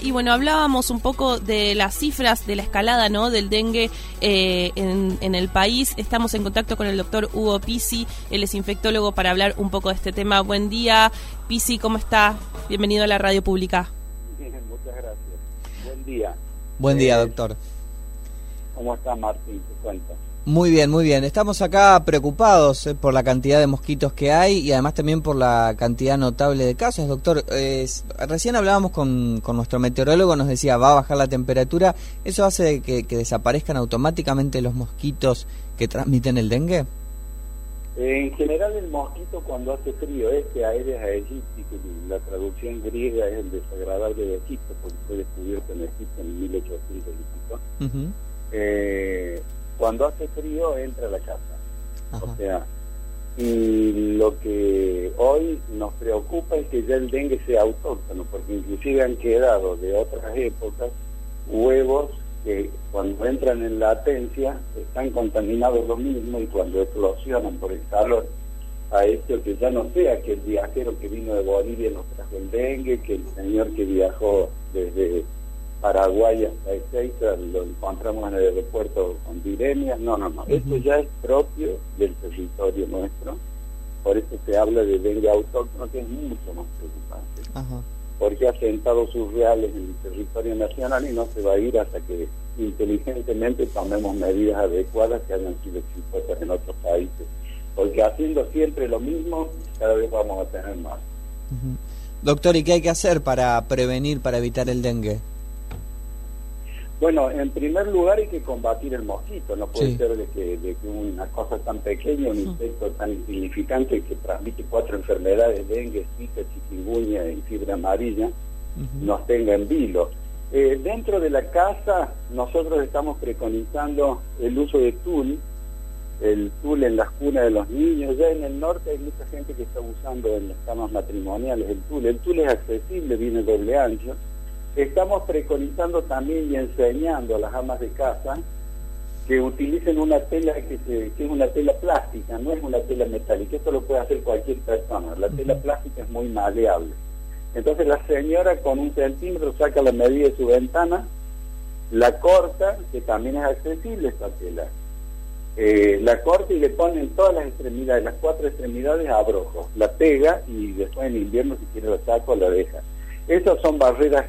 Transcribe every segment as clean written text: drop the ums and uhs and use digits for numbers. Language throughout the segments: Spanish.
Y bueno, hablábamos un poco de las cifras de la escalada, ¿no?, del dengue en el país. Estamos en contacto con el doctor Hugo Pizzi, él es infectólogo, para hablar un poco de este tema. Buen día, Pizzi, ¿cómo está? Bienvenido a la radio pública. Bien, muchas gracias. Buen día. Buen día, doctor. ¿Cómo está, Martín? ¿Te cuentas? Muy bien, muy bien. Estamos acá preocupados por la cantidad de mosquitos que hay y además también por la cantidad notable de casos. Doctor, recién hablábamos con nuestro meteorólogo, nos decía, va a bajar la temperatura. ¿Eso hace que desaparezcan automáticamente los mosquitos que transmiten el dengue? En general el mosquito cuando hace frío, Aedes aegypti, la traducción griega es el desagradable de Egipto, porque fue descubierto en Egipto en 1800 y pico. Cuando hace frío entra a la casa. Ajá. O sea, y lo que hoy nos preocupa es que ya el dengue sea autóctono, porque inclusive han quedado de otras épocas huevos que cuando entran en latencia están contaminados lo mismo, y cuando eclosionan por el calor ha hecho que ya no sea que el viajero que vino de Bolivia nos trajo el dengue, que el señor que viajó desde Paraguay hasta Ezeiza lo encontramos en el aeropuerto con viremias. No. Esto ya es propio del territorio nuestro, por eso se habla de dengue autóctono, que es mucho más preocupante. Porque ha sentado sus reales en el territorio nacional y no se va a ir hasta que inteligentemente tomemos medidas adecuadas que hayan sido exitosas en otros países, porque haciendo siempre lo mismo cada vez vamos a tener más. Doctor, ¿y qué hay que hacer para prevenir, para evitar el dengue? Bueno, en primer lugar hay que combatir el mosquito. No puede ser de que una cosa tan pequeña, un insecto tan insignificante que transmite 4 enfermedades, dengue, zika, chikungunya y fiebre amarilla, nos tenga en vilo. Dentro de la casa nosotros estamos preconizando el uso de tul, el tul en las cunas de los niños. Ya en el norte hay mucha gente que está usando en las camas matrimoniales el tul. El tul es accesible, viene doble ancho. Estamos preconizando también y enseñando a las amas de casa que utilicen una tela que es una tela plástica, no es una tela metálica. Esto lo puede hacer cualquier persona. La tela plástica es muy maleable. Entonces la señora con 1 centímetro saca la medida de su ventana, la corta, que también es accesible esta tela, la corta y le pone en todas las extremidades, las 4 extremidades, abrojos, la pega y después en invierno si quiere la saca o la deja. Esas son barreras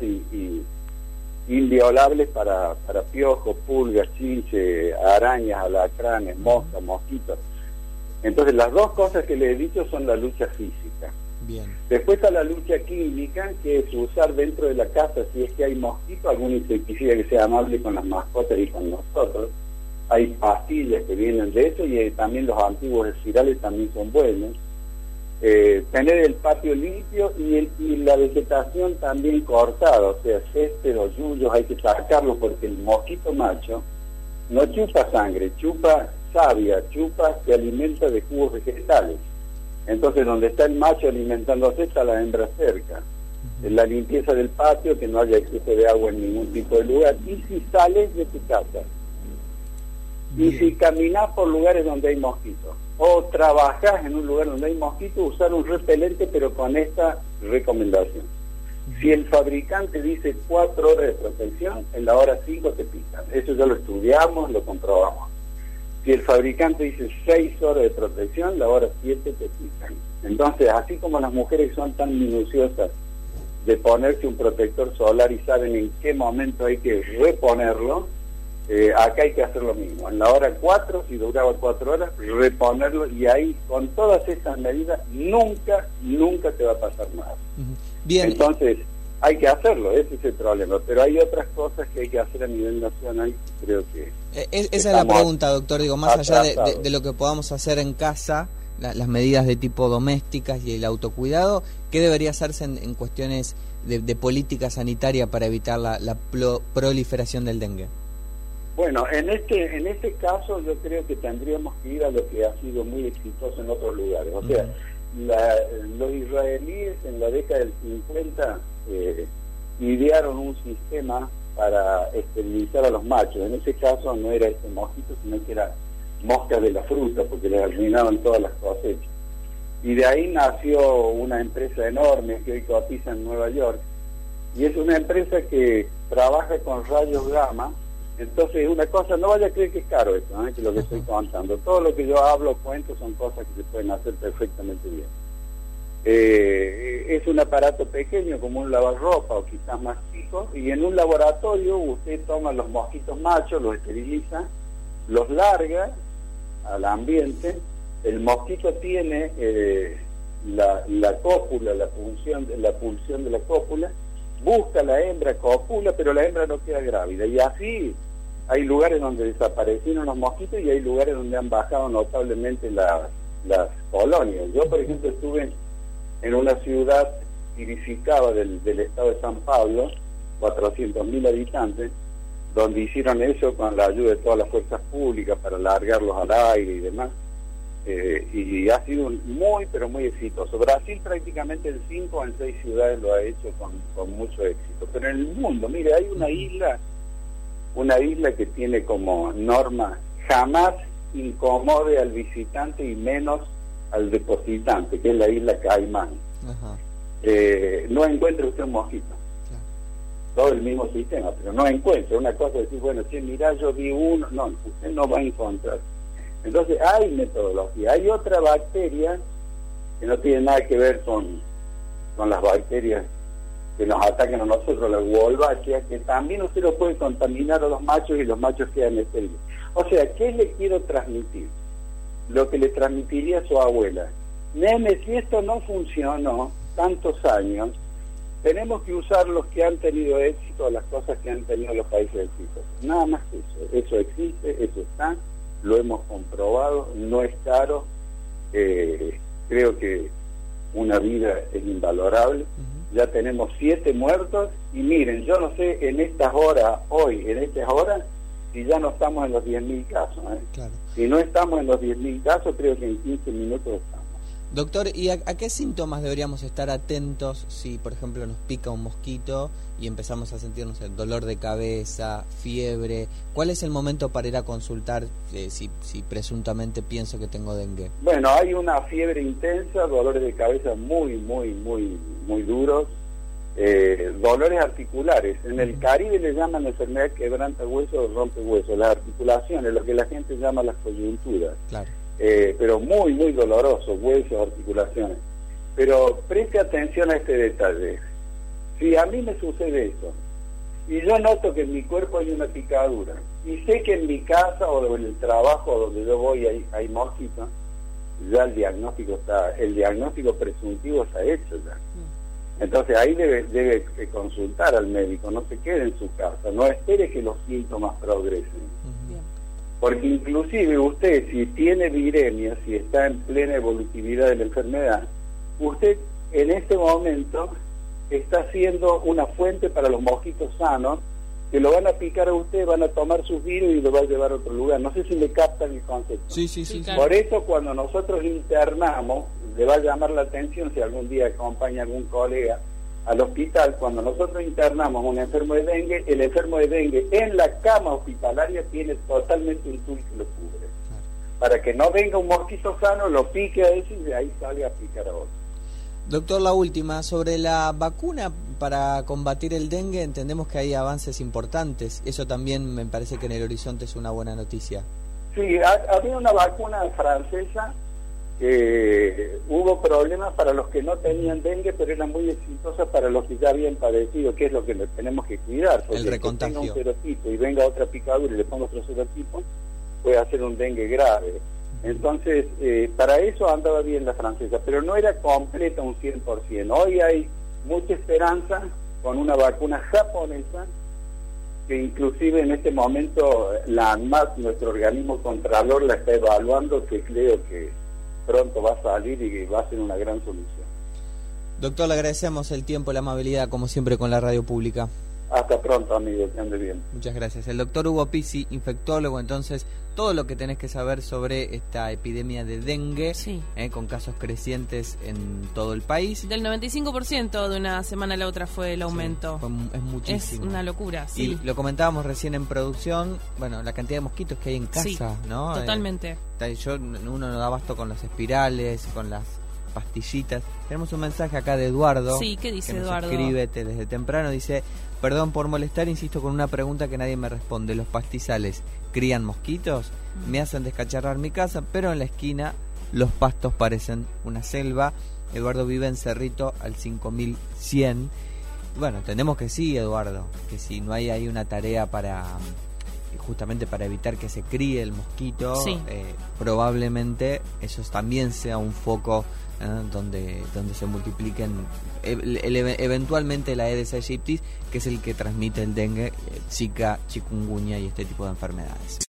inviolables para piojos, pulgas, chinches, arañas, alacranes, moscas, mosquitos. Entonces las dos cosas que le he dicho son la lucha física. Bien. Después está la lucha química, que es usar dentro de la casa, si es que hay mosquitos, algún insecticida que sea amable con las mascotas y con nosotros. Hay pastillas que vienen de eso, y también los antiguos espirales también son buenos. Tener el patio limpio y la vegetación también cortada, o sea, césped o yuyos hay que sacarlos, porque el mosquito macho no chupa sangre, chupa savia, se alimenta de jugos vegetales. Entonces donde está el macho alimentándose está la hembra cerca. La limpieza del patio, que no haya exceso de agua en ningún tipo de lugar, y si sales de tu casa y si caminas por lugares donde hay mosquitos o trabajas en un lugar donde hay mosquitos, usar un repelente, pero con esta recomendación: si el fabricante dice 4 horas de protección, en la hora 5 te pican. Eso ya lo estudiamos, lo comprobamos. Si el fabricante dice 6 horas de protección, la hora 7 te pican. Entonces, así como las mujeres son tan minuciosas de ponerse un protector solar y saben en qué momento hay que reponerlo, acá hay que hacer lo mismo. En la hora 4, si duraba 4 horas, reponerlo, y ahí con todas estas medidas nunca te va a pasar nada. Bien. Entonces hay que hacerlo, ese es el problema, pero hay otras cosas que hay que hacer a nivel nacional, creo que esa es la pregunta, doctor. Digo, más allá de lo que podamos hacer en casa, las medidas de tipo domésticas y el autocuidado, ¿qué debería hacerse en cuestiones de política sanitaria para evitar la proliferación del dengue? Bueno, en este caso yo creo que tendríamos que ir a lo que ha sido muy exitoso en otros lugares. O sea, los israelíes en la década del 50 idearon un sistema para esterilizar a los machos. En ese caso no era este mosquito, sino que era moscas de la fruta, porque les arruinaban todas las cosechas. Y de ahí nació una empresa enorme que hoy cotiza en Nueva York, y es una empresa que trabaja con rayos gamma. Entonces, una cosa, no vaya a creer que es caro esto, que lo que estoy contando. Todo lo que yo hablo, cuento, son cosas que se pueden hacer perfectamente bien. Es un aparato pequeño, como un lavarropa, o quizás más chico, y en un laboratorio usted toma los mosquitos machos, los esteriliza, los larga al ambiente. El mosquito tiene la cópula, la pulsión de la cópula, busca la hembra, copula, pero la hembra no queda grávida, y así hay lugares donde desaparecieron los mosquitos y hay lugares donde han bajado notablemente las colonias. Yo, por ejemplo, estuve en una ciudad purificada del estado de San Pablo, 400.000 habitantes, donde hicieron eso con la ayuda de todas las fuerzas públicas para largarlos al aire y demás, y ha sido muy, pero muy exitoso. Brasil prácticamente en 5 o en 6 ciudades lo ha hecho con mucho éxito. Pero en el mundo, mire, hay una isla que tiene como norma: jamás incomode al visitante y menos al depositante, que es la isla Caimán. No encuentra usted un mosquito. Todo el mismo sistema, pero no encuentra. Una cosa es decir, bueno, si mira, yo vi uno, no, usted no va a encontrar. Entonces hay metodología. Hay otra bacteria que no tiene nada que ver con las bacterias que nos atacan a nosotros, la Wolbachia, que también usted lo puede contaminar a los machos y los machos quedan estériles. O sea, ¿qué le quiero transmitir? Lo que le transmitiría a su abuela: nene, si esto no funcionó tantos años, tenemos que usar los que han tenido éxito, las cosas que han tenido los países exitosos. Nada más que eso. Eso existe, eso está, lo hemos comprobado, no es caro. Creo que una vida es invalorable. Ya tenemos 7 muertos, y miren, yo no sé en estas horas, si ya no estamos en los 10.000 casos. Claro. Si no estamos en los 10.000 casos, creo que en 15 minutos estamos. Doctor, ¿y a qué síntomas deberíamos estar atentos si, por ejemplo, nos pica un mosquito y empezamos a sentir, no sé, dolor de cabeza, fiebre? ¿Cuál es el momento para ir a consultar si presuntamente pienso que tengo dengue? Bueno, hay una fiebre intensa, dolores de cabeza muy duros, dolores articulares. En el Caribe le llaman la enfermedad quebranta hueso o rompe hueso, las articulaciones, lo que la gente llama las coyunturas. Claro. Pero muy doloroso, huesos, articulaciones. Pero preste atención a este detalle. Si a mí me sucede eso, y yo noto que en mi cuerpo hay una picadura, y sé que en mi casa o en el trabajo donde yo voy hay mosquitos, ya el diagnóstico presuntivo está hecho ya. Entonces ahí debe consultar al médico, no se quede en su casa, no espere que los síntomas progresen. Porque inclusive usted, si tiene viremia, si está en plena evolutividad de la enfermedad, usted en este momento está siendo una fuente para los mosquitos sanos, que lo van a picar a usted, van a tomar sus virus y lo van a llevar a otro lugar. No sé si me captan el concepto. Sí. Claro. Por eso cuando nosotros internamos, le va a llamar la atención si algún día acompaña a algún colega al hospital, cuando nosotros internamos a un enfermo de dengue, el enfermo de dengue en la cama hospitalaria tiene totalmente un tul que lo cubre. Para que no venga un mosquito sano, lo pique a ese y de ahí salga a picar a otro. Doctor, la última, sobre la vacuna para combatir el dengue, entendemos que hay avances importantes. Eso también me parece que en el horizonte es una buena noticia. Sí, había una vacuna francesa que hubo problemas para los que no tenían dengue, pero era muy exitosa para los que ya habían padecido, que es lo que tenemos que cuidar. Porque el recontagio. si tenga un serotipo y venga otra picadura y le ponga otro serotipo, puede hacer un dengue grave. Entonces, para eso andaba bien la francesa, pero no era completa un 100%. Hoy hay mucha esperanza con una vacuna japonesa, que inclusive en este momento la ANMAT, nuestro organismo contralor, la está evaluando, que creo que pronto va a salir y que va a ser una gran solución. Doctor, le agradecemos el tiempo y la amabilidad, como siempre, con la radio pública. Hasta pronto, amigo, que ande bien. Muchas gracias. El doctor Hugo Pizzi, infectólogo, entonces, todo lo que tenés que saber sobre esta epidemia de dengue, sí, con casos crecientes en todo el país. Del 95% de una semana a la otra fue el aumento. Sí, es muchísimo. Es una locura, sí. Y lo comentábamos recién en producción, bueno, la cantidad de mosquitos que hay en casa, sí, ¿no? Totalmente. Uno no da abasto con las espirales, con las pastillitas. Tenemos un mensaje acá de Eduardo. Sí, ¿qué dice que nos Eduardo? escribe desde temprano, dice: perdón por molestar, insisto con una pregunta que nadie me responde. ¿Los pastizales crían mosquitos? Me hacen descacharrar mi casa, pero en la esquina los pastos parecen una selva. Eduardo vive en Cerrito al 5100. Bueno, entendemos que sí, Eduardo, que si no hay ahí una tarea para justamente para evitar que se críe el mosquito, sí. Probablemente eso también sea un foco donde se multipliquen eventualmente la Aedes aegypti, que es el que transmite el dengue, Zika, chikungunya y este tipo de enfermedades.